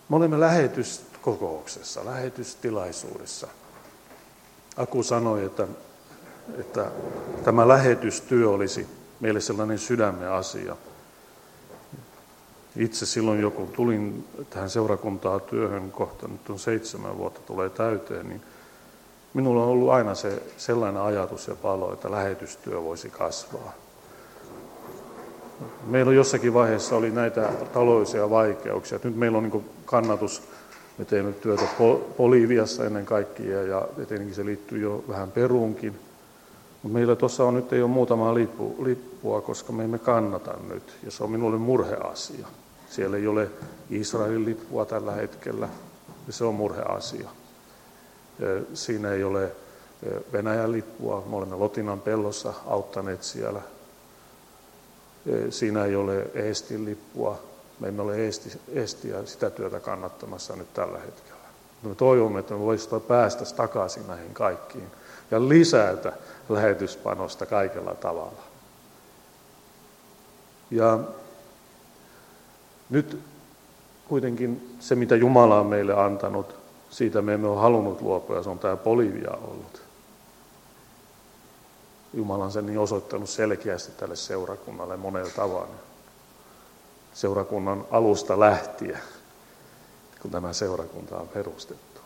Me olemme lähetyskokouksessa, lähetystilaisuudessa. Aku sanoi, että tämä lähetystyö olisi meille sellainen sydämen asia. Itse silloin, kun tulin tähän seurakuntaan työhön, kohta nyt on 7 vuotta tulee täyteen, niin minulla on ollut aina se sellainen ajatus ja palo, että lähetystyö voisi kasvaa. Meillä jossakin vaiheessa oli näitä taloudellisia vaikeuksia. Nyt meillä on niin kannatus, me teemme työtä Boliviassa ennen kaikkea ja tietenkin se liittyy jo vähän Peruunkin. Mutta meillä tuossa on nyt ei ole muutamaa lippua, koska me emme kannata nyt ja se on minulle murheasia. Siellä ei ole Israelin lippua tällä hetkellä ja se on murheasia. Siinä ei ole Venäjän lippua, me olemme Lotinan pellossa auttaneet siellä. Siinä ei ole Eestin lippua, me emme ole Eestiä sitä työtä kannattamassa nyt tällä hetkellä. Me toivomme, että me voisimme päästä takaisin näihin kaikkiin ja lisätä lähetyspanosta kaikella tavalla. Ja nyt kuitenkin se, mitä Jumala on meille antanut, siitä me emme ole halunnut luopua, ja se on tämä Bolivia ollut. Jumala on sen niin osoittanut selkeästi tälle seurakunnalle monella tavalla. Seurakunnan alusta lähtien, kun tämä seurakunta on perustettu.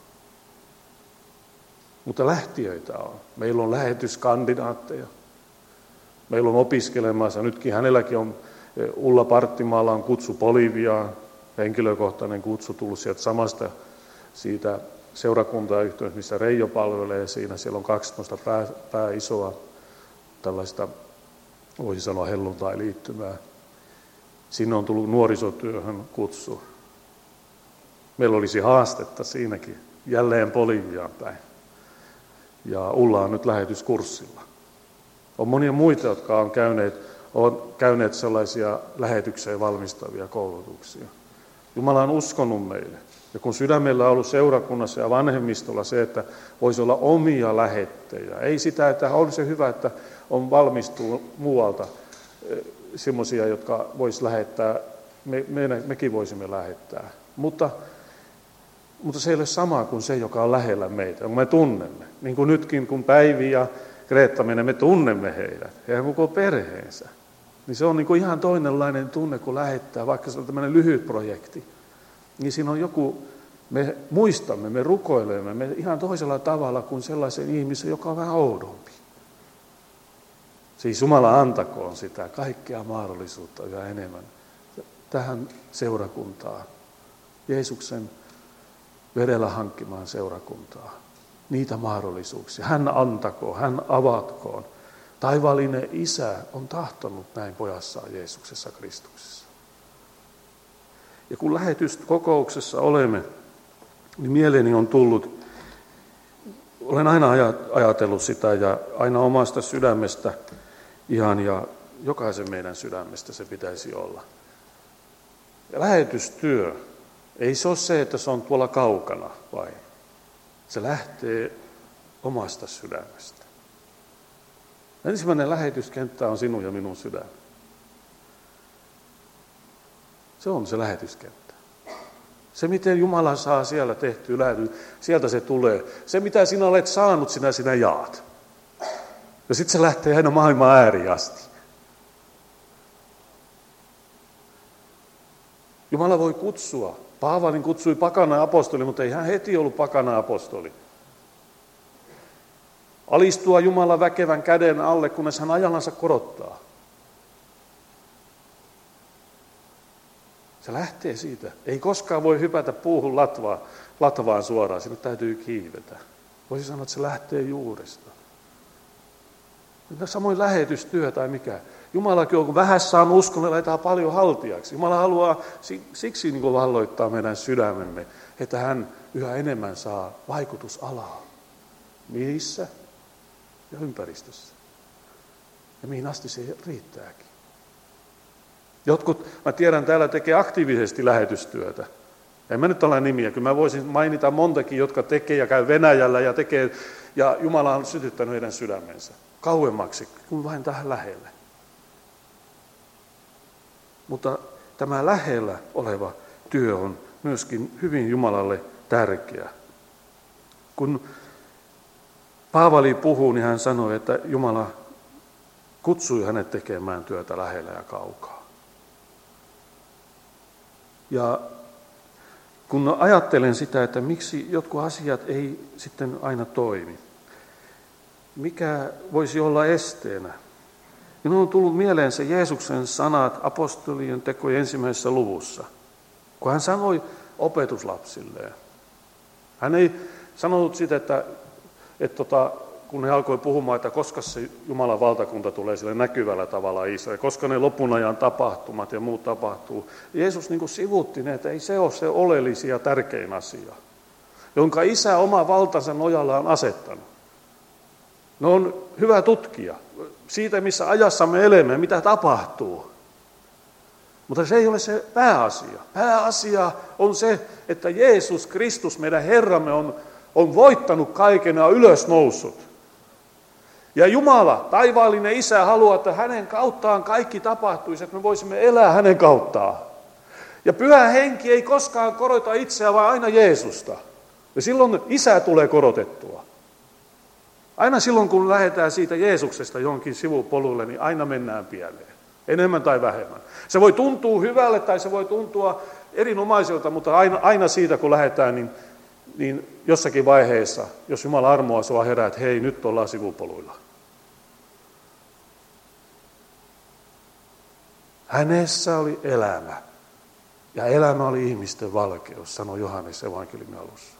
Mutta lähtiöitä on. Meillä on lähetyskandidaatteja. Meillä on opiskelemassa. Nytkin hänelläkin on, Ulla Parttimaalla on kutsu Boliviaan. Henkilökohtainen kutsu tullut sieltä samasta siitä seurakuntayhteydestä, missä Reijo palvelee siinä. Siellä on 12 isoa tällaista, voisi sanoa helluntai-liittymää. Sinne on tullut nuorisotyöhön kutsu. Meillä olisi haastetta siinäkin, jälleen Boliviaan päin. Ja Ulla on nyt lähetyskurssilla. On monia muita, jotka on käyneet sellaisia lähetykseen valmistavia koulutuksia. Jumala on uskonut meille. Ja kun sydämellä on ollut seurakunnassa ja vanhemmistolla se, että voisi olla omia lähettejä. Ei sitä, että on se hyvä, että on valmistuu muualta semmoisia, jotka vois lähettää, mekin voisimme lähettää. Mutta se ei ole sama kuin se, joka on lähellä meitä, kun me tunnemme. Niin kuin nytkin, kun Päivi ja Kreetta menee, me tunnemme heidät ja koko perheensä. Niin se on niin kuin ihan toinenlainen tunne, kun lähettää, vaikka se on tämmöinen lyhyt projekti. Niin siinä on joku, me muistamme, me rukoilemme, me ihan toisella tavalla kuin sellaisen ihmisen, joka on vähän oudompi. Siis Jumala antakoon sitä kaikkea mahdollisuutta yhä enemmän tähän seurakuntaan, Jeesuksen verellä hankkimaan seurakuntaa. Niitä mahdollisuuksia. Hän antakoon, hän avatkoon. Taivaallinen Isä on tahtonut näin pojassaan Jeesuksessa Kristuksessa. Ja kun lähetyskokouksessa olemme, niin mieleeni on tullut, olen aina ajatellut sitä ja aina omasta sydämestä ihan ja jokaisen meidän sydämestä se pitäisi olla. Ja lähetystyö, ei se ole se, että se on tuolla kaukana vain. Se lähtee omasta sydämestä. Ensimmäinen lähetyskenttä on sinun ja minun sydän. Se on se lähetyskenttä. Se, miten Jumala saa siellä tehtyä lähetys, sieltä se tulee. Se, mitä sinä olet saanut, sinä jaat. Ja sitten se lähtee aina maailman ääriin asti. Jumala voi kutsua. Paavalin kutsui pakana apostoli, mutta ei hän heti ollut pakana apostoli. Alistua Jumalan väkevän käden alle, kunnes hän ajallansa korottaa. Se lähtee siitä. Ei koskaan voi hypätä puuhun latvaan suoraan, sinne täytyy kiivetä. Voisi sanoa, että se lähtee juuresta. Samoin lähetystyö tai mikä. Jumalakin on, kun vähässä on uskon, me laitetaan paljon haltijaksi. Jumala haluaa siksi niin kuin valloittaa meidän sydämemme, että hän yhä enemmän saa vaikutusalaa. Missä ja ympäristössä. Ja mihin asti se riittääkin. Jotkut, mä tiedän, täällä tekee aktiivisesti lähetystyötä. En mä nyt ole nimiä, kyllä mä voisin mainita montakin, jotka tekee ja käy Venäjällä ja tekee, ja Jumala on sytyttänyt heidän sydämensä kauemmaksi kuin vain tähän lähelle. Mutta tämä lähellä oleva työ on myöskin hyvin Jumalalle tärkeä. Kun Paavali puhuu, niin hän sanoi, että Jumala kutsui hänet tekemään työtä lähellä ja kaukaa. Ja kun ajattelen sitä, että miksi jotkut asiat ei sitten aina toimi, mikä voisi olla esteenä? Minun on tullut mieleen se Jeesuksen sanat apostolien tekojen 1. luvussa, kun hän sanoi opetuslapsilleen. Hän ei sanonut sitä, että kun he alkoi puhumaan, että koska se Jumalan valtakunta tulee sille näkyvällä tavalla Israel, koska ne lopun ajan tapahtumat ja muut tapahtuu. Jeesus niin kuin sivuutti ne, että ei se ole se oleellisin ja tärkein asia, jonka Isä oma valtansa nojalla on asettanut. Ne on hyvä tutkia siitä, missä ajassa me elämme, mitä tapahtuu. Mutta se ei ole se pääasia. Pääasia on se, että Jeesus Kristus, meidän Herramme, on voittanut kaiken ja ylös noussut. Ja Jumala, taivaallinen Isä, haluaa, että hänen kauttaan kaikki tapahtuisi, että me voisimme elää hänen kauttaan. Ja Pyhä Henki ei koskaan korota itseään, vaan aina Jeesusta. Ja silloin Isä tulee korotettua. Aina silloin, kun lähdetään siitä Jeesuksesta johonkin sivupolulle, niin aina mennään pieleen. Enemmän tai vähemmän. Se voi tuntua hyvälle tai se voi tuntua erinomaiselta, mutta aina siitä, kun lähdetään, niin jossakin vaiheessa, jos Jumala armoa sua herää, että hei, nyt ollaan sivupoluilla. Hänessä oli elämä, ja elämä oli ihmisten valkeus, sanoi Johannes evankeliumin alussa.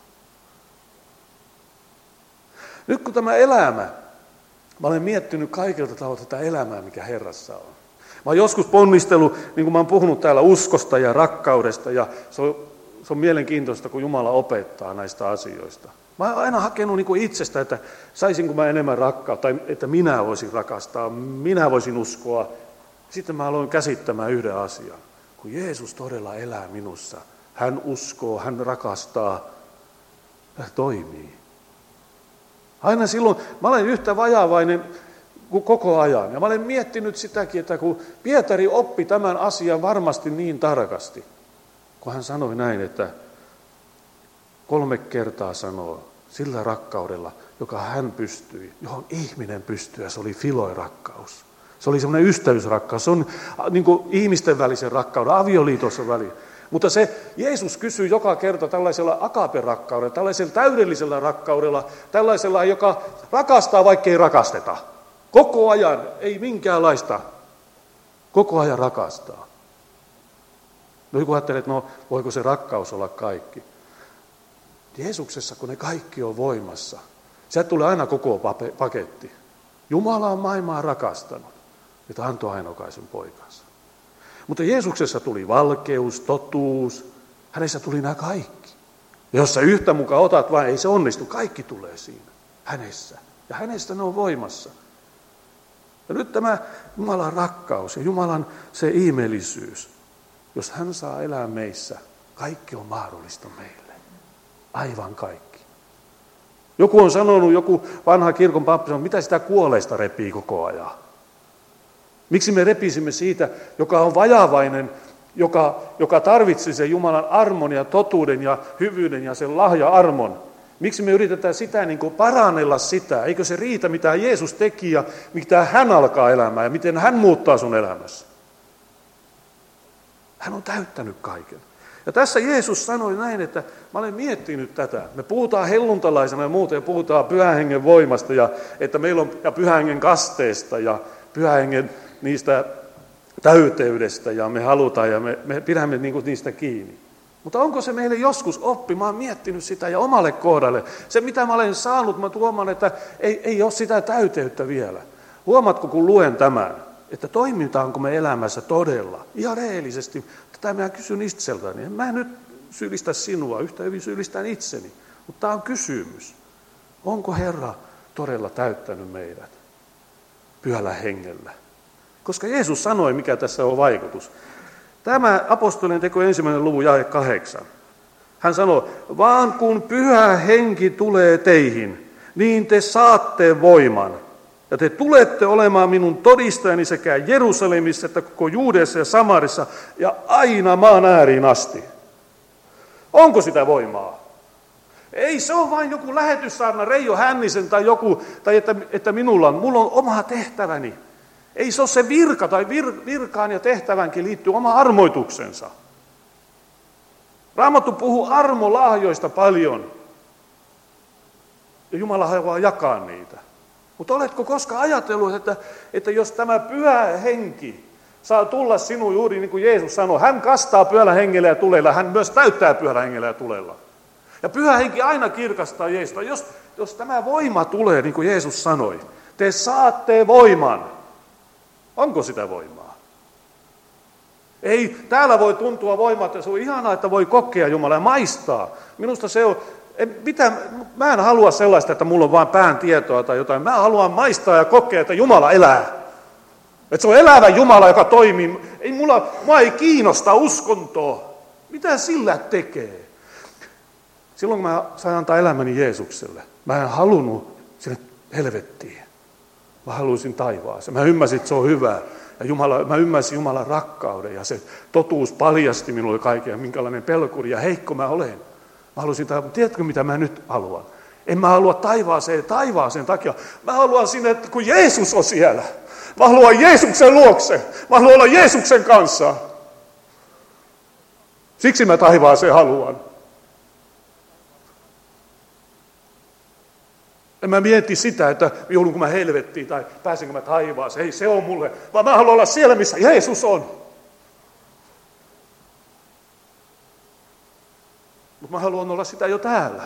Nyt kun tämä elämä, mä olen miettinyt kaikilta taholta tätä elämää, mikä Herrassa on. Mä oon joskus ponnistellut, niin kuin mä oon puhunut täällä uskosta ja rakkaudesta, ja se on mielenkiintoista, kun Jumala opettaa näistä asioista. Mä oon aina hakenut niin kuin itsestä, että saisinko mä enemmän rakkautta, tai että minä voisin rakastaa, minä voisin uskoa. Sitten mä aloin käsittämään yhden asian. Kun Jeesus todella elää minussa, hän uskoo, hän rakastaa, hän toimii. Aina silloin, mä olen yhtä vajavainen kuin koko ajan. Ja mä olen miettinyt sitäkin, että kun Pietari oppi tämän asian varmasti niin tarkasti, kun hän sanoi näin, että 3 kertaa sanoo sillä rakkaudella, joka hän pystyi, johon ihminen pystyy, ja se oli filoi-rakkaus. Se oli semmoinen ystävyysrakkaus, se on niin kuin ihmisten välisen rakkauden, avioliitossa väliin. Mutta se Jeesus kysyy joka kerta tällaisella agape-rakkaudella, tällaisella täydellisellä rakkaudella, tällaisella, joka rakastaa, vaikka ei rakasteta. Koko ajan, ei minkäänlaista, koko ajan rakastaa. No joku ajattelee, että no voiko se rakkaus olla kaikki? Jeesuksessa, kun ne kaikki on voimassa, sieltä tulee aina koko paketti. Jumala on maailmaa rakastanut, että antoi ainokaisen poikansa. Mutta Jeesuksessa tuli valkeus, totuus, hänessä tuli nämä kaikki. Ja jos sä yhtä mukaan otat vain, ei se onnistu, kaikki tulee siinä, hänessä. Ja hänestä ne on voimassa. Ja nyt tämä Jumalan rakkaus ja Jumalan se ihmeellisyys, jos hän saa elää meissä, kaikki on mahdollista meille. Aivan kaikki. Joku on sanonut, joku vanha kirkon pappi on, mitä sitä kuolleista repii koko ajan? Miksi me repisimme siitä, joka on vajavainen, joka tarvitsi sen Jumalan armon ja totuuden ja hyvyyden ja sen lahja-armon? Miksi me yritetään sitä niin kuin parannella sitä? Eikö se riitä, mitä Jeesus teki ja mitä hän alkaa elämään ja miten hän muuttaa sun elämässä? Hän on täyttänyt kaiken. Ja tässä Jeesus sanoi näin, että mä olen miettinyt tätä. Me puhutaan helluntalaisena ja muuta ja puhutaan Pyhän Hengen voimasta ja että meillä on ja Pyhän Hengen kasteesta ja Pyhän Hengen niistä täyteydestä ja me halutaan ja me pidämme niistä kiinni. Mutta onko se meille joskus oppi? Mä oon miettinyt sitä ja omalle kohdalle. Se mitä mä olen saanut, mä tuomaan, että ei ole sitä täyteyttä vielä. Huomaatko kun luen tämän, että toimitaanko me elämässä todella, ihan rehellisesti. Tätä minä kysyn itseltäni. Mä en nyt syyllistä sinua, yhtä hyvin syyllistän itseni. Mutta tämä on kysymys. Onko Herra todella täyttänyt meidät Pyhällä Hengellä? Koska Jeesus sanoi, mikä tässä on vaikutus. Tämä apostolien teko 1. luvun jae 8. Hän sanoi, vaan kun Pyhä Henki tulee teihin, niin te saatte voiman. Ja te tulette olemaan minun todistajani sekä Jerusalemissa että koko Juudeassa ja Samarissa ja aina maan ääriin asti. Onko sitä voimaa? Ei se ole vain joku lähetyssaarna Reijo Hännisen tai joku, tai että mulla on oma tehtäväni. Ei se ole se virka, tai virkaan ja tehtävänkin liittyy oma armoituksensa. Raamattu puhuu armolahjoista paljon. Ja Jumala haluaa jakaa niitä. Mutta oletko koskaan ajatellut, että jos tämä pyhä henki saa tulla sinuun juuri niin kuin Jeesus sanoi, hän kastaa pyhällä hengellä ja tulella, hän myös täyttää pyhällä hengellä ja tulella. Ja pyhä henki aina kirkastaa Jeesusta. Jos tämä voima tulee, niin kuin Jeesus sanoi, te saatte voiman. Onko sitä voimaa? Ei, täällä voi tuntua voimaa, että se on ihanaa, että voi kokea Jumalaa ja maistaa. Minusta se on, mä en halua sellaista, että mulla on vain pään tietoa tai jotain. Mä haluan maistaa ja kokea, että Jumala elää. Että se on elävä Jumala, joka toimii. Mua ei kiinnosta uskontoa. Mitä sillä tekee? Silloin kun mä sain antaa elämäni Jeesukselle, mä en halunnut sinne helvettiin. Mä haluaisin taivaaseen. Mä ymmärsin, että se on hyvä. Ja mä ymmärsin Jumalan rakkauden ja se totuus paljasti minulle kaiken, minkälainen pelkuri ja heikko mä olen. Mä haluaisin taivaaseen. Tiedätkö, mitä mä nyt haluan? En mä halua taivaaseen takia. Mä haluan sinne, että kun Jeesus on siellä. Mä haluan Jeesuksen luokse. Mä haluan olla Jeesuksen kanssa. Siksi mä taivaaseen haluan. En mä mieti sitä, että joudunko mä helvettiin tai pääsenkö mä taivaaseen. Ei se on mulle, vaan mä haluan olla siellä, missä Jeesus on. Mutta mä haluan olla sitä jo täällä.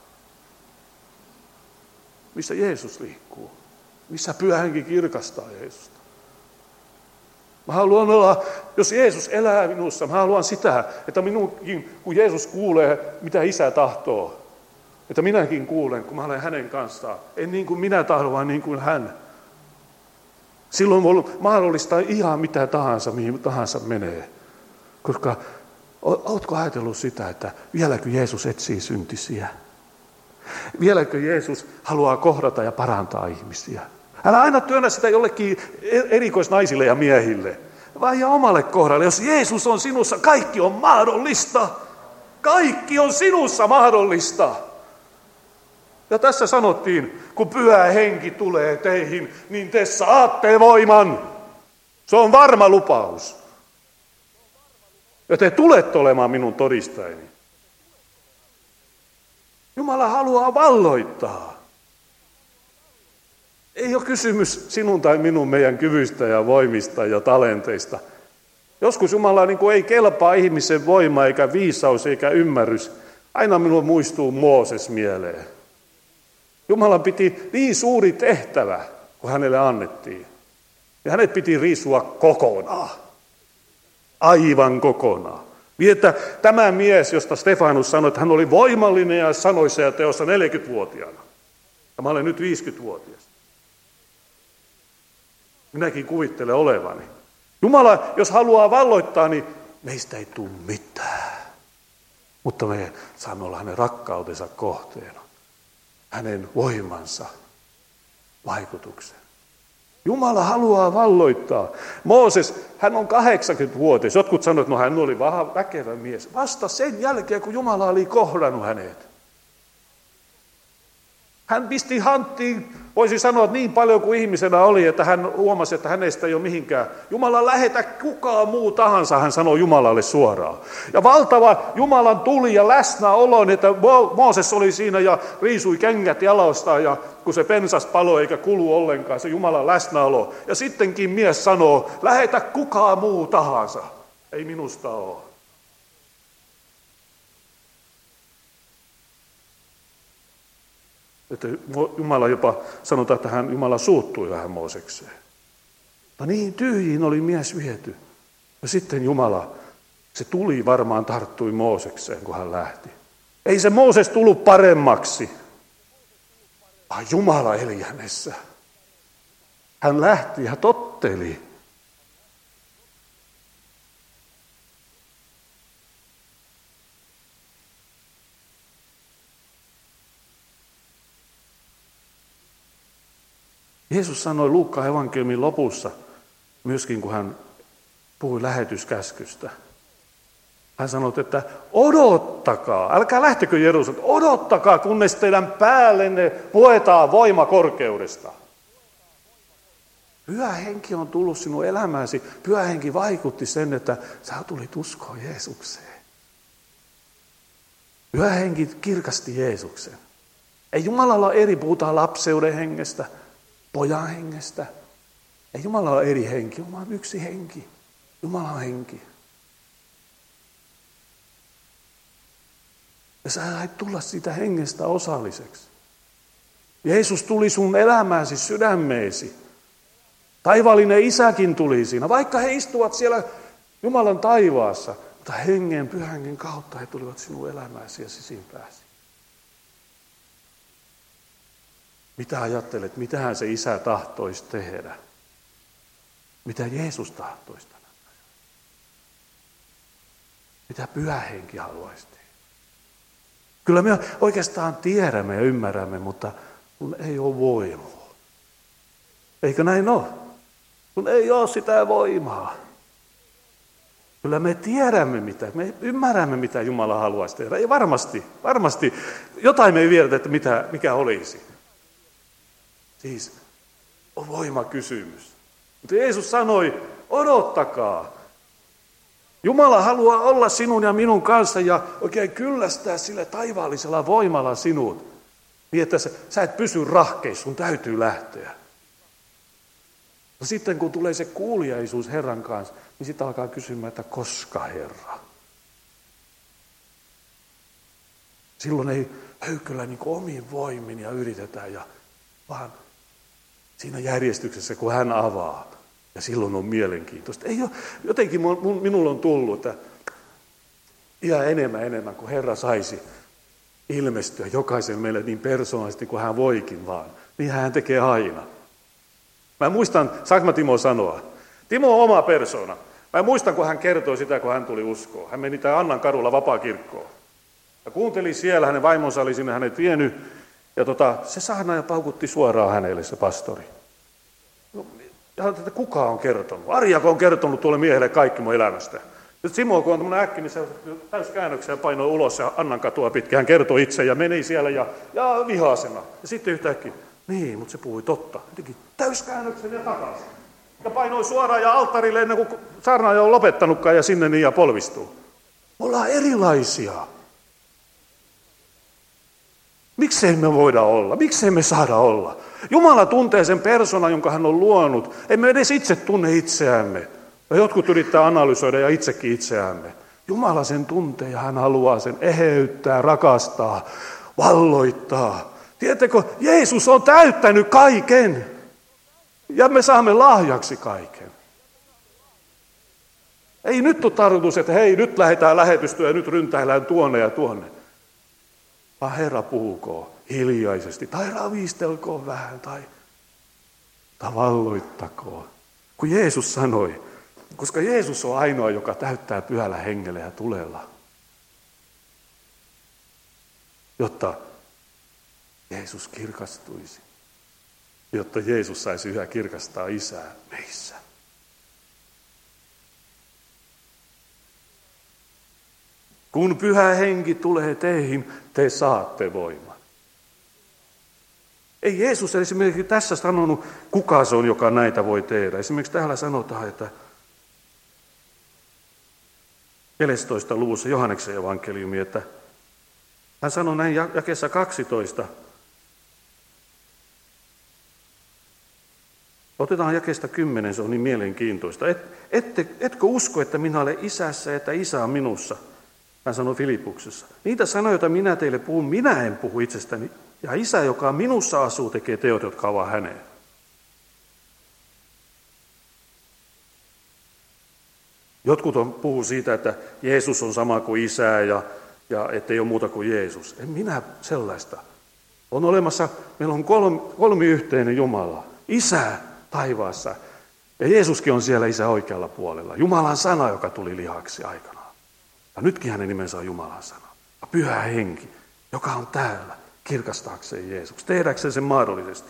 Missä Jeesus liikkuu. Missä pyhä henki kirkastaa Jeesusta. Mä haluan olla, jos Jeesus elää minussa, mä haluan sitä, että minunkin, kun Jeesus kuulee, mitä Isä tahtoo, että minäkin kuulen, kun mä olen hänen kanssaan. En niin kuin minä tahdon, vaan niin kuin hän. Silloin on mahdollista ihan mitä tahansa, mihin tahansa menee. Koska, ootko ajatellut sitä, että vieläkö Jeesus etsii syntisiä? Vieläkö Jeesus haluaa kohdata ja parantaa ihmisiä? Älä aina työnnä sitä jollekin erikoisnaisille ja miehille, vaan ja omalle kohdalle. Jos Jeesus on sinussa, kaikki on mahdollista. Kaikki on sinussa mahdollista. Ja tässä sanottiin, kun pyhä henki tulee teihin, niin te saatte voiman. Se on varma lupaus. Ja te tulette olemaan minun todistajani. Jumala haluaa valloittaa. Ei ole kysymys sinun tai minun meidän kyvystä ja voimista ja talenteista. Joskus Jumala niin kuin ei kelpaa ihmisen voima eikä viisaus eikä ymmärrys. Aina minulle muistuu Mooses mieleen. Jumalan piti niin suuri tehtävä, kun hänelle annettiin. Ja hänet piti riisua kokonaan. Aivan kokonaan. Niin, että tämä mies, josta Stefanus sanoi, että hän oli voimallinen ja sanoissa ja teossa 40-vuotiaana. Ja mä olen nyt 50-vuotias. Minäkin kuvittelen olevani. Jumala, jos haluaa valloittaa, niin meistä ei tule mitään. Mutta me saamme olla hänen rakkautensa kohteena. Hänen voimansa vaikutuksen. Jumala haluaa valloittaa. Mooses, hän on 80-vuotias. Jotkut sanoivat, että no hän oli väkevä mies. Vasta sen jälkeen, kun Jumala oli kohdannut hänet. Hän pisti hanttiin, voisi sanoa, että niin paljon kuin ihmisenä oli, että hän huomasi, että hänestä ei ole mihinkään. Jumala lähetä kukaan muu tahansa, hän sanoi Jumalalle suoraan. Ja valtava Jumalan tuli ja läsnäolo, että Mooses oli siinä ja riisui kengät jalostaan, ja kun se pensas paloi eikä kulu ollenkaan, se Jumalan läsnäolo. Ja sittenkin mies sanoo, lähetä kukaan muu tahansa, ei minusta ole. Että Jumala jopa sanotaan, että Jumala suuttui vähän Moosekseen. No niin, tyhjiin oli mies viety. Ja sitten Jumala, se tuli varmaan tarttui Moosekseen, kun hän lähti. Ei se Mooses tullut paremmaksi, vaan Jumala eli hänessä. Hän lähti ja totteli. Jeesus sanoi Luukkaan evankeliumin lopussa, myöskin kun hän puhui lähetyskäskystä, Hän sanoi, että odottakaa, älkää lähtekö Jerusalemista, odottakaa, kunnes teidän päällenne puetaan voima korkeudesta. Pyhä henki on tullut sinun elämääsi. Pyhä henki vaikutti sen, että sä tulit uskoon Jeesukseen. Pyhä henki kirkasti Jeesuksen. Ei Jumalalla ole eri, puhutaan lapseuden hengestä, pojan hengestä. Ei Jumalalla ole eri henki, Jumala on yksi henki. Jumala on henki. Ja sä sait tulla siitä hengestä osalliseksi. Jeesus tuli sun elämääsi, sydämeesi. Taivaallinen isäkin tuli siinä, vaikka he istuvat siellä Jumalan taivaassa, mutta hengen, pyhän hengen kautta he tulivat sinun elämääsi ja sisimpääsi. Mitä ajattelet, mitähän se isä tahtoisi tehdä? Mitä Jeesus tahtoisi tänä päivänä? Mitä pyhä henki haluaisi tehdä? Kyllä me oikeastaan tiedämme ja ymmärrämme, mutta kun ei ole voimaa. Eikö näin ole? Kun ei ole sitä voimaa. Kyllä me tiedämme me ymmärrämme mitä Jumala haluaisi tehdä. Ja varmasti jotain me ei viedä, että mikä olisi. Siis on voimakysymys. Mutta Jeesus sanoi, odottakaa. Jumala haluaa olla sinun ja minun kanssa ja oikein kyllästää sillä taivaallisella voimalla sinut. Niin, että sä et pysy rahkeissa, sun täytyy lähteä. No sitten kun tulee se kuuliaisuus Herran kanssa, niin sitten alkaa kysymään, että koska Herra? Silloin ei höykyllä niin omiin voimin ja yritetään, vaan siinä järjestyksessä, kun hän avaa. Ja silloin on mielenkiintoista. Ei ole, jotenkin minulla on tullut, että ihan enemmän kuin Herra saisi ilmestyä jokaisen meille niin persoonallisesti kuin hän voikin vaan. Niin hän tekee aina. Mä muistan, saanko mä Timo sanoa? Timo on oma persoona. Mä muistan, kun hän kertoi sitä, kun hän tuli uskoon. Hän meni tämän Annan kadulla Vapaakirkkoon. Ja kuunteli siellä, hänen vaimonsa oli sinne hänet vienyt. Ja se saarnaaja paukutti suoraan hänelle, se pastori. Ja että kuka on kertonut? Arjako on kertonut tuolle miehelle kaikki mun elämästä. Ja Simo, kun on tämmöinen äkki, niin se täyskäännöksiä painoi ulos ja Annan katua pitkin. Hän kertoi itse ja meni siellä ja vihaasena. Ja sitten yhtäkkiä, niin, mutta se puhui totta. Jotenkin täyskäännöksen ja takaisin. Ja painoi suoraan ja alttarille ennen kuin saarnaaja on lopettanutkaan ja sinne niin ja polvistuu. Me ollaan erilaisia. Miksei me voida olla? Miksei me saada olla? Jumala tuntee sen persoonan, jonka hän on luonut. Emme edes itse tunne itseämme. Ja jotkut yrittää analysoida ja itsekin itseämme. Jumala sen tuntee ja hän haluaa sen eheyttää, rakastaa, valloittaa. Tiedättekö, Jeesus on täyttänyt kaiken. Ja me saamme lahjaksi kaiken. Ei nyt ole tarkoitus, että hei, nyt lähdetään lähetystyä ja nyt ryntäillään tuonne ja tuonne. Vaan Herra puhukoon hiljaisesti, tai ravistelkoon vähän, tai valloittakoon. Kun Jeesus sanoi, koska Jeesus on ainoa, joka täyttää pyhällä hengellä ja tulella. Jotta Jeesus kirkastuisi. Jotta Jeesus saisi yhä kirkastaa Isää meissä. Kun pyhä henki tulee teihin, te saatte voiman. Ei Jeesus esimerkiksi tässä sanonut, kuka se on, joka näitä voi tehdä. Esimerkiksi täällä sanotaan, että 14. luvussa Johanneksen evankeliumi, että hän sanoi näin jakeessa 12. Otetaan jakeesta 10, se on niin mielenkiintoista. Etkö usko, että minä olen Isässä ja että Isä on minussa? Hän sanoi Filippuksessa. Niitä sanoja, joita minä teille puhun, minä en puhu itsestäni. Ja Isä, joka minussa asuu, tekee teot, jotka ovat häneen. Jotkut puhuu siitä, että Jeesus on sama kuin Isä ja ettei ole muuta kuin Jeesus. En minä sellaista. On olemassa, meillä on kolmiyhteinen Jumala. Isä taivaassa. Ja Jeesuskin on siellä Isä oikealla puolella. Jumalan sana, joka tuli lihaksi aikanaan. Ja nytkin hänen nimensä on Jumalan sana. Ja pyhä henki, joka on täällä kirkastaakseen Jeesuksi, tehdäkseen sen mahdollisesti.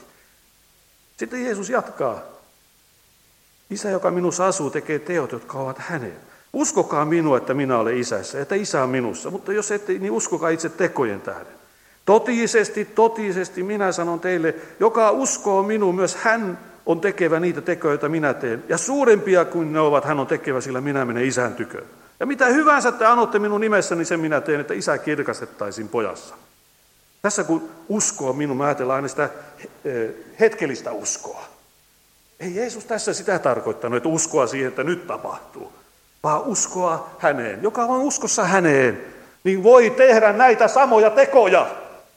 Sitten Jeesus jatkaa. Isä, joka minussa asuu, tekee teot, jotka ovat hänen. Uskokaa minua, että minä olen isässä, että isä on minussa, mutta jos ette, niin uskokaa itse tekojen tähden. Totisesti minä sanon teille, joka uskoo minuun, myös hän on tekevä niitä tekoja, joita minä teen. Ja suurempia kuin ne ovat, hän on tekevä, sillä minä menen isän tyköön. Ja mitä hyvänsä te anotte minun nimessäni, sen minä teen, että isä kirkastettaisiin pojassa. Tässä kun uskoo minun, mä ajatellaan aina sitä hetkellistä uskoa. Ei Jeesus tässä sitä tarkoittanut, että uskoa siihen, että nyt tapahtuu, vaan uskoa häneen. Joka on uskossa häneen, niin voi tehdä näitä samoja tekoja.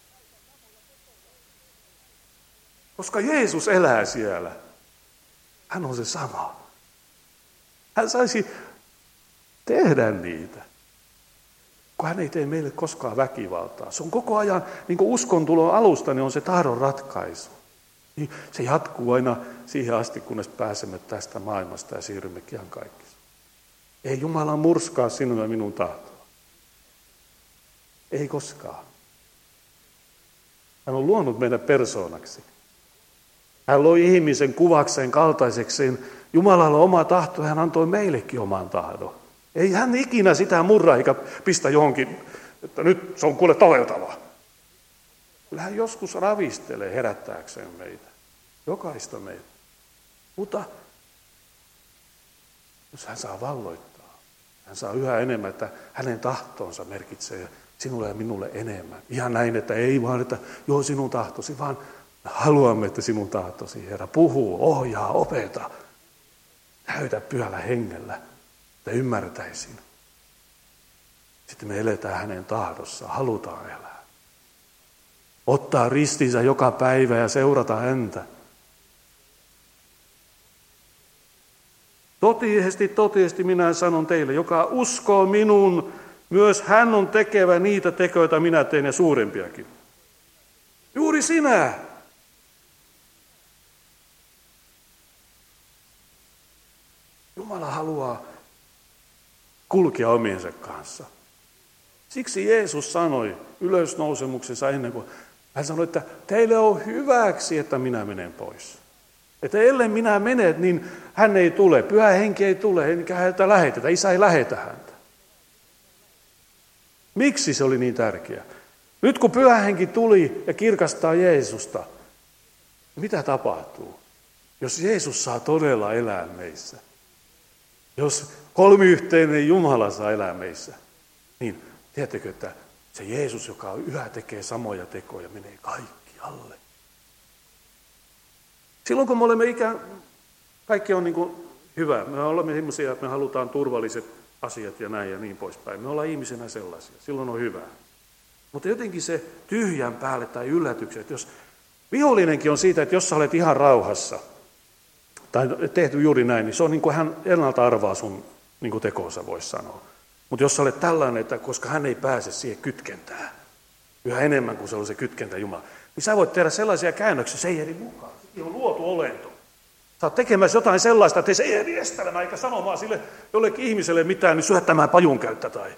Koska Jeesus elää siellä. Hän on se sama. Hän saisi tehdä niitä, kun hän ei tee meille koskaan väkivaltaa. Se on koko ajan, niin kuin uskontulon alusta, niin on se tahdon ratkaisu. Niin se jatkuu aina siihen asti, kunnes pääsemme tästä maailmasta ja siirrymme iankaikkisuuteen. Ei Jumala murskaa sinun ja minun tahtoa. Ei koskaan. Hän on luonut meidän persoonaksi. Hän loi ihmisen kuvakseen, kaltaisekseen. Jumalalla oma tahto, hän antoi meillekin oman tahdon. Ei hän ikinä sitä murra eikä pistä johonkin, että nyt se on kuule toveltava. Kyllä hän joskus ravistelee herättääkseen meitä. Jokaista meitä. Mutta jos hän saa valloittaa, hän saa yhä enemmän, että hänen tahtonsa merkitsee sinulle ja minulle enemmän. Ihan näin, että ei vaan, että joo sinun tahtosi, vaan haluamme, että sinun tahtosi, Herra, puhuu, ohjaa, opeta. Täytä pyhällä hengellä, että ymmärtäisin. Sitten me eletään hänen tahdossaan, halutaan elää. Ottaa ristinsä joka päivä ja seurata häntä. Totisesti minä sanon teille, joka uskoo minuun, myös hän on tekevä niitä tekoja, joita minä teen ja suurempiakin. Juuri sinä. Jumala haluaa kulkea omiensa kanssa. Siksi Jeesus sanoi ylösnousemuksensa ennen kuin hän sanoi, että teille on hyväksi, että minä menen pois. Että ellei minä mene, niin hän ei tule, pyhä henki ei tule, enkä häntä lähetetä, isä ei lähetä häntä. Miksi se oli niin tärkeää? Nyt kun pyhä henki tuli ja kirkastaa Jeesusta, mitä tapahtuu? Jos Jeesus saa todella elää meissä, jos kolmiyhteinen Jumala saa elää meissä, niin tiedättekö, että se Jeesus, joka yhä tekee samoja tekoja, menee kaikki alle. Silloin kun me olemme kaikki on niin kuin hyvä. Me olemme sellaisia, että me halutaan turvalliset asiat ja näin ja niin poispäin. Me ollaan ihmisenä sellaisia. Silloin on hyvä. Mutta jotenkin se tyhjän päälle tai yllätykset, että jos vihollinenkin on siitä, että jos sä olet ihan rauhassa, tai tehty juuri näin, niin se on niin kuin hän ennalta arvaa sun niin kuin tekoonsa, voisi sanoa. Mutta jos sä olet tällainen, että koska hän ei pääse siihen kytkentään, yhä enemmän kuin se on se kytkentä Jumala, niin sä voit tehdä sellaisia käännöksiä, se ei ehdi mukaan. Se on luotu olento. Sä oot tekemässä jotain sellaista, että se ei ehdi estelemään, eikä sanomaan sille jollekin ihmiselle mitään, niin syöttämään pajunkäyttä tai.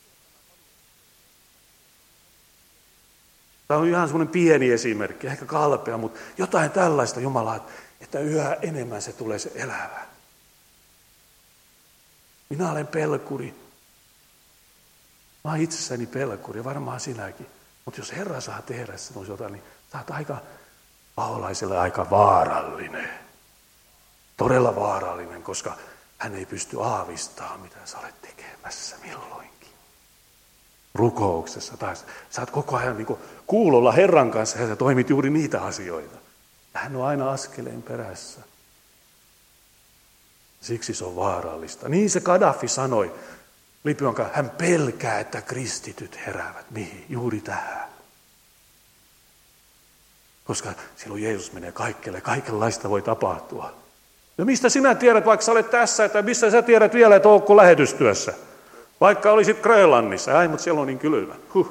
Tämä on ihan semmoinen pieni esimerkki, ehkä kalpea, mutta jotain tällaista Jumalaa, että yhä enemmän se tulee se elävä. Minä olen pelkuri. Mä oon itsessäni pelkuri ja varmaan sinäkin. Mutta jos Herra saa tehdä sinusta jotain, niin sä oot aika paholaiselle aika vaarallinen. Todella vaarallinen, koska hän ei pysty aavistamaan, mitä sä olet tekemässä milloinkin. Rukouksessa taas. Sä oot koko ajan niin kuin kuulolla Herran kanssa ja sä toimit juuri niitä asioita. Hän on aina askeleen perässä. Siksi se on vaarallista. Niin se Gaddafi sanoi. Libyankaan, hän pelkää, että kristityt heräävät. Mihin? Juuri tähän. Koska silloin Jeesus menee kaikkelle. Kaikenlaista voi tapahtua. Ja mistä sinä tiedät, vaikka sä olet tässä, että missä sä tiedät vielä, että ootko lähetystyössä? Vaikka olisit Grönlannissa. Ai, mutta siellä on niin kylmä.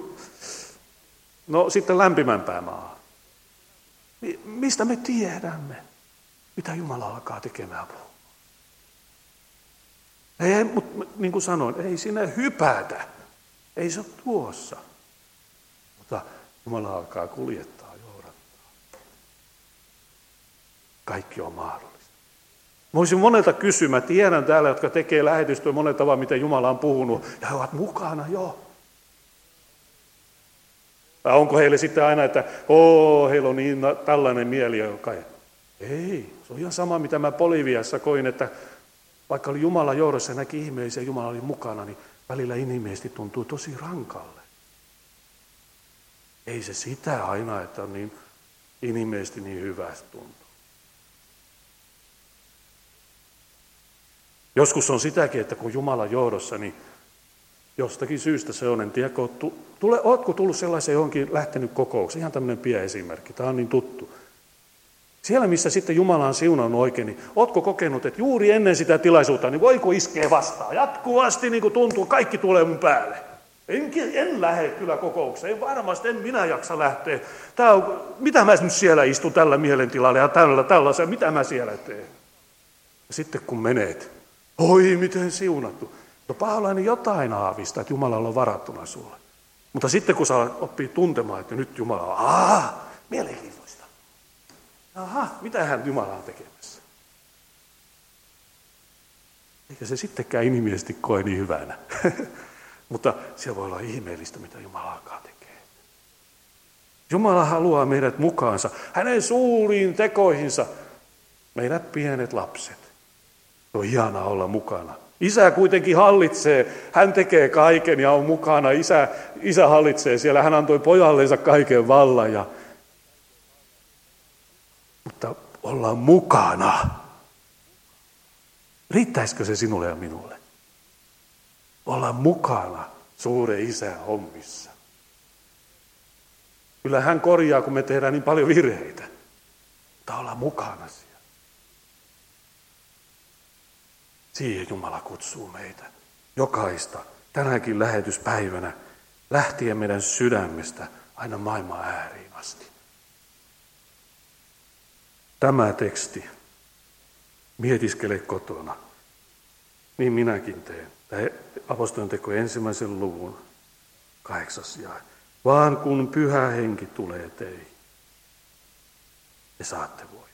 No sitten lämpimämpää maa. Mistä me tiedämme, mitä Jumala alkaa tekemään? Ei, mutta niin kuin sanoin, ei sinne hypätä. Ei se ole tuossa. Mutta Jumala alkaa kuljettaa, johdattaa. Kaikki on mahdollista. Voisin monelta kysyä, mä tiedän täällä, jotka tekee lähetystyä monella tavalla, miten Jumala on puhunut, ja he ovat mukana jo. Tai onko heille sitten aina, että heillä on niin tällainen mieli, joka ei. Se on ihan sama, mitä mä Boliviassa koin, että vaikka oli Jumala johdossa ja näki ihmeellisiä, Jumala oli mukana, niin välillä inhimillisesti tuntuu tosi rankalle. Ei se sitä aina, että on niin inhimillisesti niin hyvästä tuntuu. Joskus on sitäkin, että kun Jumala on johdossa, niin jostakin syystä se on, en tiedä, ootko tullut sellaiseen johonkin lähtenyt kokoukseen, ihan tämmöinen pieni esimerkki, tämä on niin tuttu. Siellä, missä sitten Jumala on siunannut oikein, niin ootko kokenut, että juuri ennen sitä tilaisuutta, niin voiko iskeä vastaan? Jatkuvasti niin kuin tuntuu, kaikki tulee mun päälle. En lähde kyllä kokoukseen, varmasti en minä jaksa lähteä. Mitä mä nyt siellä istun tällä mielentilalla ja tällaisen, mitä mä siellä teen? Ja sitten kun menet, oi miten siunattu. No paholainen jotain aavistaa, että Jumalalla on varattuna sulle. Mutta sitten kun sä oppii tuntemaan, että nyt Jumala on, mielenkiintoista. Mitähän Jumala on tekemässä? Eikä se sittenkään inhimillisesti koe niin hyvänä. Mutta siellä voi olla ihmeellistä, mitä Jumala alkaa tekee. Jumala haluaa meidät mukaansa, hänen suuriin tekoihinsa, meidät pienet lapset. On ihanaa olla mukana. Isä kuitenkin hallitsee, hän tekee kaiken ja on mukana. Isä hallitsee siellä, hän antoi pojallensa kaiken vallan. Mutta ollaan mukana. Riittäisikö se sinulle ja minulle? Olla mukana suuren isän hommissa. Kyllä hän korjaa, kun me tehdään niin paljon virheitä. Mutta olla mukana siellä. Siihen Jumala kutsuu meitä. Jokaista tänäkin lähetyspäivänä lähtien meidän sydämestä aina maailman ääriin asti. Tämä teksti, mietiskele kotona, niin minäkin teen. Apostolien tekojen 1. luvun 8. jae. Vaan kun Pyhä Henki tulee teihin, te saatte voimaa.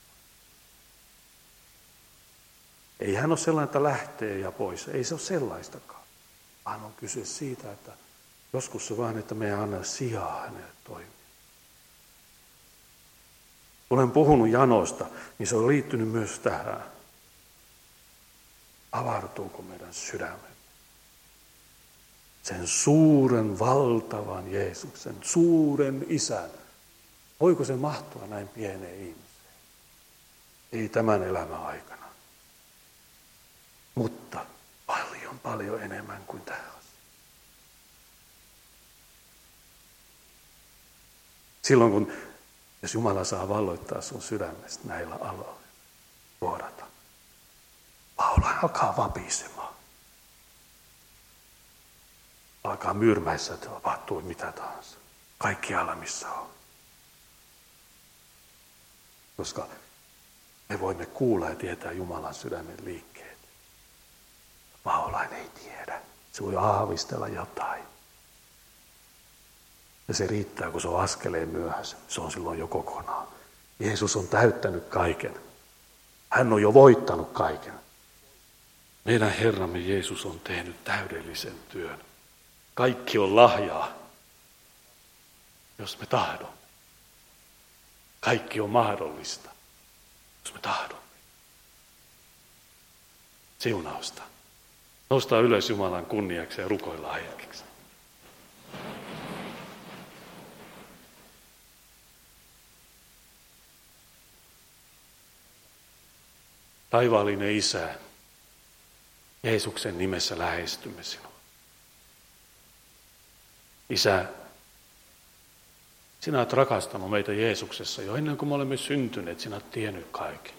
Ei hän ole sellainen, että lähtee ja pois. Ei se ole sellaistakaan. Vaan on kyse siitä, että joskus se vaan, että me ei anna sijaa hänelle toimia. Olen puhunut janosta, niin se on liittynyt myös tähän. Avartuuko meidän sydämemme? Sen suuren, valtavan Jeesuksen, suuren isän. Voiko se mahtua näin pieneen ihmiseen? Ei tämän elämän aikana. Mutta paljon, paljon enemmän kuin tähän. Silloin jos Jumala saa valloittaa sun sydämestä näillä aloilla, vuodata. Paula alkaa vapisemaan. Alkaa myyrmäissä, että tapahtuu mitä tahansa. Kaikkialla missä on. Koska me voimme kuulla ja tietää Jumalan sydämen liikkeet. Paholainen ei tiedä. Se voi aavistella jotain. Ja se riittää, kun se on askeleen myöhässä. Se on silloin jo kokonaan. Jeesus on täyttänyt kaiken. Hän on jo voittanut kaiken. Meidän Herramme Jeesus on tehnyt täydellisen työn. Kaikki on lahjaa, jos me tahdomme. Kaikki on mahdollista, jos me tahdomme. Siunausta. Noustaa ylös Jumalan kunniaksi ja rukoillaan hetkeksi. Taivaallinen Isä, Jeesuksen nimessä lähestymme sinua. Isä, sinä olet rakastanut meitä Jeesuksessa jo ennen kuin me olemme syntyneet, sinä olet tiennyt kaiken.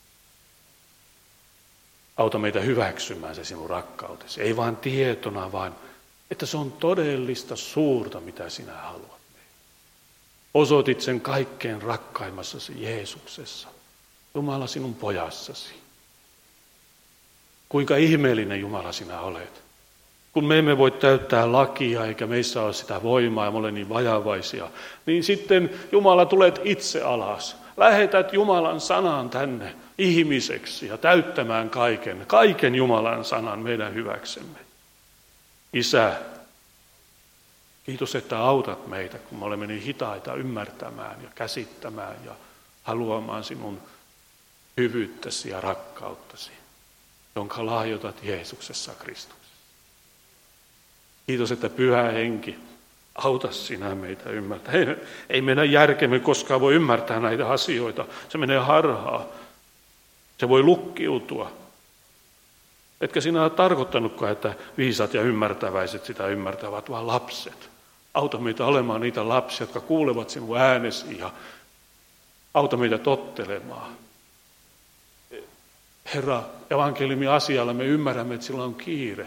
Auta meitä hyväksymään se sinun rakkautesi. Ei vain tietona, vaan että se on todellista suurta, mitä sinä haluat meille. Osoitit sen kaikkein rakkaimmassasi Jeesuksessa, Jumala sinun pojassasi. Kuinka ihmeellinen Jumala sinä olet. Kun me emme voi täyttää lakia eikä meissä ole sitä voimaa ja me olemme niin vajavaisia, niin sitten Jumala tulet itse alas. lähetät Jumalan sanan tänne ihmiseksi ja täyttämään kaiken Jumalan sanan meidän hyväksemme. Isä, kiitos, että autat meitä, kun me olemme niin hitaita ymmärtämään ja käsittämään ja haluamaan sinun hyvyyttäsi ja rakkauttasi, jonka lahjoitat Jeesuksessa Kristuksessa. Kiitos, että Pyhä Henki, auta sinä meitä ymmärtää. Ei meidän järkemme koskaan voi ymmärtää näitä asioita. Se menee harhaan. Se voi lukkiutua. Etkä sinä ole tarkoittanutkaan, että viisat ja ymmärtäväiset sitä ymmärtävät, vaan lapset. Auta meitä olemaan niitä lapsia, jotka kuulevat sinun äänesi ja auta meitä tottelemaan. Herra, evankeliumin asialla me ymmärrämme, että sillä on kiire.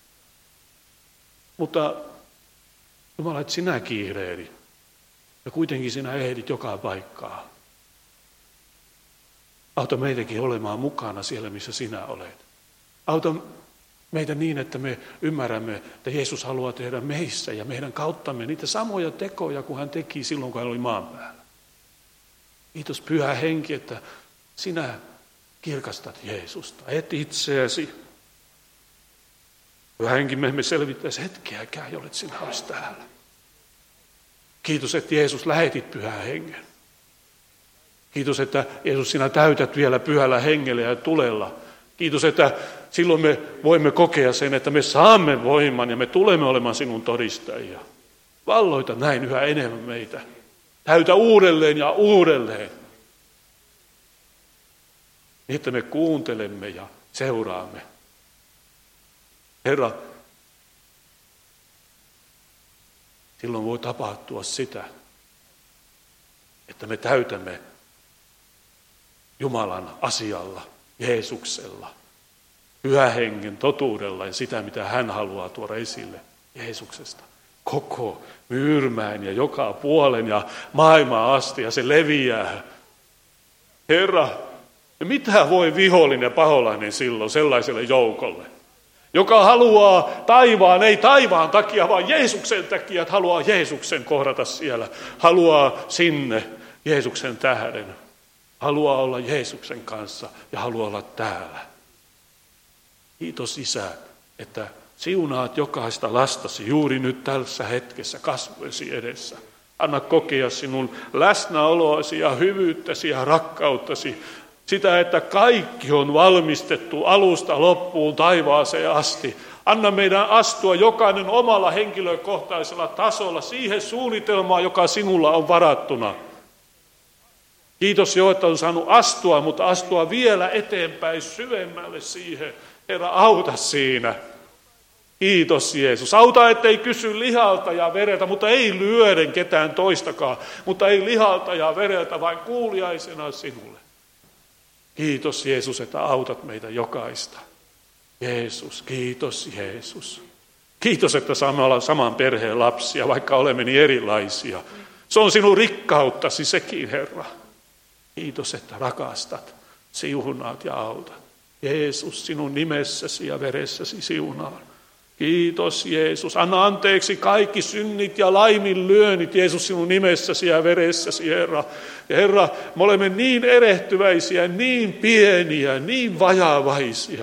Mutta Jumala, että sinä kiireedi. Ja kuitenkin sinä ehdit joka paikkaa. Auta meitäkin olemaan mukana siellä, missä sinä olet. Auta meitä niin, että me ymmärrämme, että Jeesus haluaa tehdä meissä ja meidän kauttamme niitä samoja tekoja, kuin hän teki silloin, kun hän oli maan päällä. Kiitos Pyhä Henki, että sinä kirkastat Jeesusta, et itseäsi. Pyhä Henki, me emme selvittäisi hetkeäkään, jollet sinä olisi täällä. Kiitos, että Jeesus lähetit Pyhän Hengen. Kiitos, että Jeesus sinä täytät vielä Pyhällä Hengellä ja tulella. Kiitos, että silloin me voimme kokea sen, että me saamme voiman ja me tulemme olemaan sinun todistajia. Valloita näin yhä enemmän meitä. Täytä uudelleen ja uudelleen. Niin, että me kuuntelemme ja seuraamme. Herra, silloin voi tapahtua sitä, että me täytämme Jumalan asialla, Jeesuksella, Pyhän Hengen totuudella ja sitä, mitä hän haluaa tuoda esille Jeesuksesta. Koko Myyrmäen ja joka puolen ja maailmaan asti ja se leviää. Herra, mitä voi vihollinen ja paholainen silloin sellaiselle joukolle, joka haluaa taivaan, ei taivaan takia, vaan Jeesuksen takia, että haluaa Jeesuksen kohdata siellä. Haluaa sinne Jeesuksen tähden. Haluaa olla Jeesuksen kanssa ja haluaa olla täällä. Kiitos Isä, että siunaat jokaista lastasi juuri nyt tässä hetkessä kasvoisi edessä. Anna kokea sinun läsnäoloasi ja hyvyyttäsi ja rakkauttasi. Sitä, että kaikki on valmistettu alusta loppuun taivaaseen asti. Anna meidän astua jokainen omalla henkilökohtaisella tasolla siihen suunnitelmaan, joka sinulla on varattuna. Kiitos jo, että on saanut astua, mutta astua vielä eteenpäin syvemmälle siihen. Herra, auta siinä. Kiitos Jeesus. Auta, ettei kysy lihalta ja vereltä, mutta ei lyöden ketään toistakaan. Mutta ei lihalta ja vereltä, vaan kuuliaisena sinulle. Kiitos Jeesus, että autat meitä jokaista. Jeesus, kiitos Jeesus. Kiitos, että saamme olla saman perheen lapsia, vaikka olemme niin erilaisia. Se on sinun rikkauttasi sekin, Herra. Kiitos, että rakastat, siunaat ja autat. Jeesus, sinun nimessäsi ja veressäsi siunaan. Kiitos Jeesus. Anna anteeksi kaikki synnit ja laiminlyönnit, Jeesus, sinun nimessäsi ja veressäsi, Herra. Ja Herra, me olemme niin erehtyväisiä, niin pieniä, niin vajavaisia.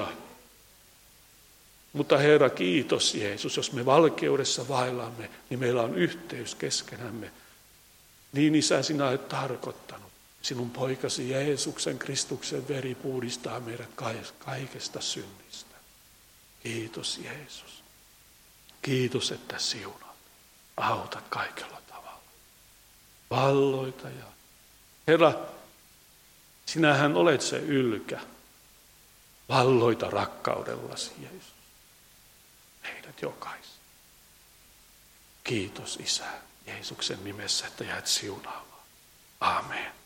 Mutta Herra, kiitos Jeesus, jos me valkeudessa vaellamme, niin meillä on yhteys keskenämme. Niin Isä, sinä olet tarkoittanut. Sinun poikasi Jeesuksen Kristuksen veri puhdistaa meidät kaikesta synnistä. Kiitos Jeesus. Kiitos, että siunaat. Autat kaikella tavalla. Valloita ja Herra, sinähän olet se ylkä. Valloita rakkaudellasi, Jeesus. Meidät jokaisen. Kiitos Isä Jeesuksen nimessä, että jäät siunaamaan. Amen.